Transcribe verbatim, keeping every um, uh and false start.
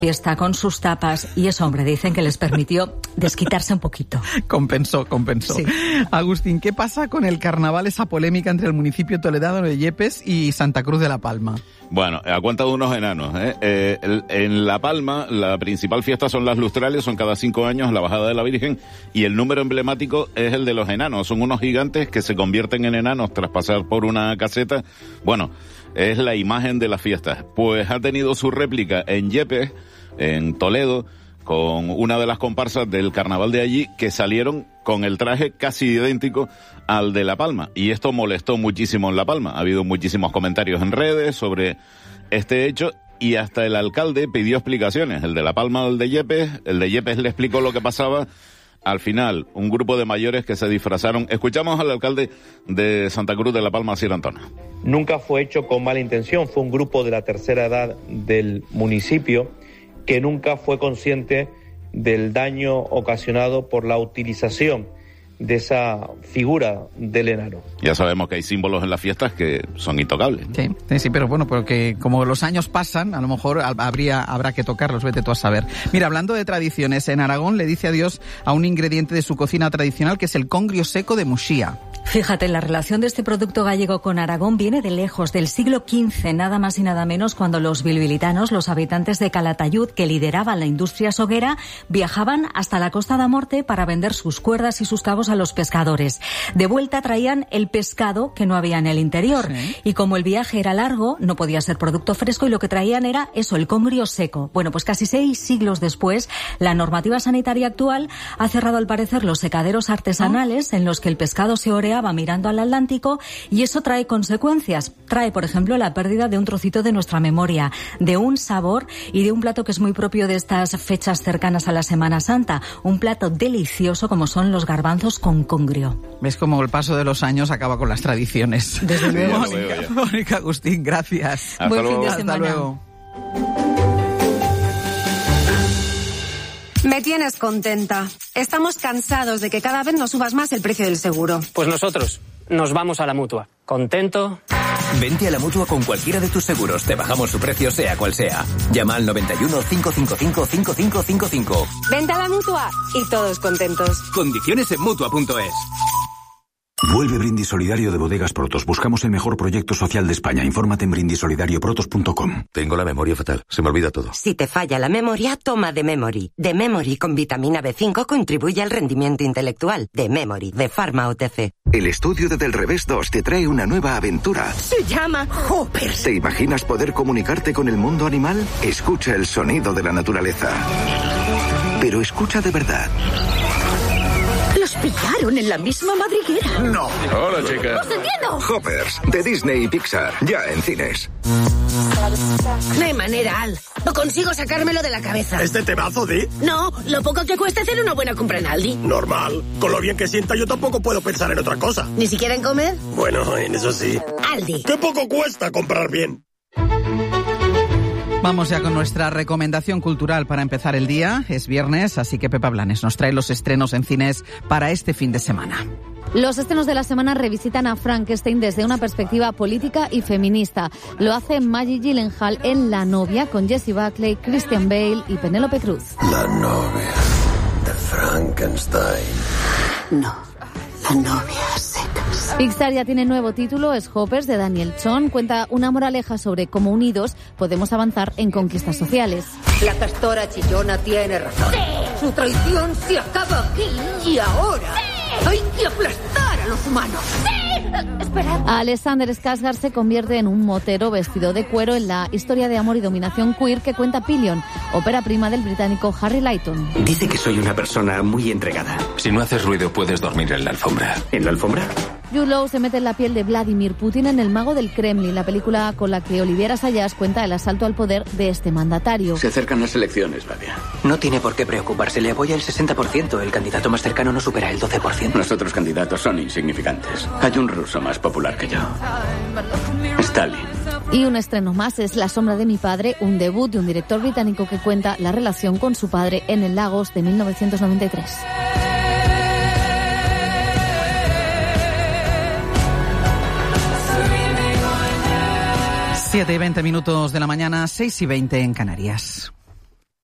fiesta con sus tapas y eso, hombre, dicen que les permitió desquitarse un poquito. Compensó, compensó. Sí. Agustín, ¿qué pasa con el carnaval, esa polémica entre el municipio toledano de Yepes y Santa Cruz de la Palma? Bueno, a cuenta de unos enanos, ¿eh? Eh, el, en La Palma, la principal fiesta son las lustrales, son cada cinco años la bajada de la Virgen, y el número emblemático es el de los enanos. Son unos gigantes que se convierten en enanos tras pasar por una caseta. Bueno, es la imagen de las fiestas. Pues ha tenido su réplica en Yepes, en Toledo, con una de las comparsas del carnaval de allí que salieron con el traje casi idéntico al de La Palma. Y esto molestó muchísimo en La Palma. Ha habido muchísimos comentarios en redes sobre este hecho y hasta el alcalde pidió explicaciones. El de La Palma o el de Yepes. El de Yepes le explicó lo que pasaba. Al final, un grupo de mayores que se disfrazaron. Escuchamos al alcalde de Santa Cruz de la Palma, Sir Antona. Nunca fue hecho con mala intención. Fue un grupo de la tercera edad del municipio que nunca fue consciente del daño ocasionado por la utilización de esa figura del enano. Ya sabemos que hay símbolos en las fiestas que son intocables, ¿no? Sí, sí, pero bueno, porque como los años pasan, a lo mejor habría, habrá que tocarlos, vete tú a saber. Mira, hablando de tradiciones, en Aragón le dice adiós a un ingrediente de su cocina tradicional que es el congrio seco de Muxía. Fíjate, la relación de este producto gallego con Aragón viene de lejos, del siglo quince, nada más y nada menos, cuando los bilbilitanos, los habitantes de Calatayud, que lideraban la industria soguera, viajaban hasta la Costa da Morte para vender sus cuerdas y sus cabos a los pescadores. De vuelta traían el pescado que no había en el interior. Sí. Y como el viaje era largo, no podía ser producto fresco y lo que traían era eso, el congrio seco. Bueno, pues casi seis siglos después, la normativa sanitaria actual ha cerrado al parecer los secaderos artesanales, ¿no?, en los que el pescado se oreaba mirando al Atlántico, y eso trae consecuencias. Trae, por ejemplo, la pérdida de un trocito de nuestra memoria, de un sabor y de un plato que es muy propio de estas fechas cercanas a la Semana Santa. Un plato delicioso como son los garbanzos con congrio. ¿Ves cómo el paso de los años acaba con las tradiciones? Desde luego. Mónica, Mónica, Agustín, gracias. Hasta Buen luego. fin de semana. Hasta luego. Me tienes contenta. Estamos cansados de que cada vez nos subas más el precio del seguro. Pues nosotros nos vamos a la Mutua. ¿Contento? Vente a la Mutua con cualquiera de tus seguros. Te bajamos su precio sea cual sea. Llama al noventa y uno, cinco cinco cinco, cinco cinco cinco cinco. Vente a la Mutua y todos contentos. Condiciones en Mutua punto es. Vuelve Brindis Solidario de Bodegas Protos. Buscamos el mejor proyecto social de España. Infórmate en brindis solidario protos punto com. Tengo la memoria fatal. Se me olvida todo. Si te falla la memoria, toma The Memory. The Memory con vitamina B cinco contribuye al rendimiento intelectual. The Memory, de Pharma O T C. El estudio de Del Revés dos te trae una nueva aventura. Se llama Hoppers. ¿Te imaginas poder comunicarte con el mundo animal? Escucha el sonido de la naturaleza. Pero escucha de verdad. Los pillaron en la misma madriguera. No. Hola, chica. ¡Los entiendo! Hoppers, de Disney y Pixar, ya en cines. No hay manera, Al. No consigo sacármelo de la cabeza. ¿Este temazo, Di? No, lo poco que cuesta hacer una buena compra en Aldi. Normal. Con lo bien que sienta, yo tampoco puedo pensar en otra cosa. ¿Ni siquiera en comer? Bueno, en eso sí. Aldi. ¿Qué poco cuesta comprar bien? Vamos ya con nuestra recomendación cultural para empezar el día. Es viernes, así que Pepa Blanes nos trae los estrenos en cines para este fin de semana. Los estrenos de la semana revisitan a Frankenstein desde una perspectiva política y feminista. Lo hace Maggie Gyllenhaal en La novia, con Jessie Buckley, Christian Bale y Penélope Cruz. La novia de Frankenstein. No. La novia secas. Pixar ya tiene nuevo título, es Hoppers, de Daniel Chon. Cuenta una moraleja sobre cómo unidos podemos avanzar en conquistas sociales. La castora chillona tiene razón. ¡Sí! Su traición se acaba aquí y ahora. ¡Sí! Hay que aplastar a los humanos. ¡Sí! Esperad. Alexander Skarsgård se convierte en un motero vestido de cuero en la historia de amor y dominación queer que cuenta Pillion, ópera prima del británico Harry Lighton. Dice que soy una persona muy entregada. Si no haces ruido, puedes dormir en la alfombra. ¿En la alfombra? Jude Law se mete en la piel de Vladimir Putin en El mago del Kremlin, la película con la que Olivier Assayas cuenta el asalto al poder de este mandatario. Se acercan las elecciones, Badia. No tiene por qué preocuparse, le apoya el sesenta por ciento. El candidato más cercano no supera el doce por ciento. Los otros candidatos son insignificantes. Hay un ruso más popular que yo. Stalin. Y un estreno más es La sombra de mi padre, un debut de un director británico que cuenta la relación con su padre en el Lagos de mil novecientos noventa y tres. siete y veinte minutos de la mañana, seis y veinte en Canarias.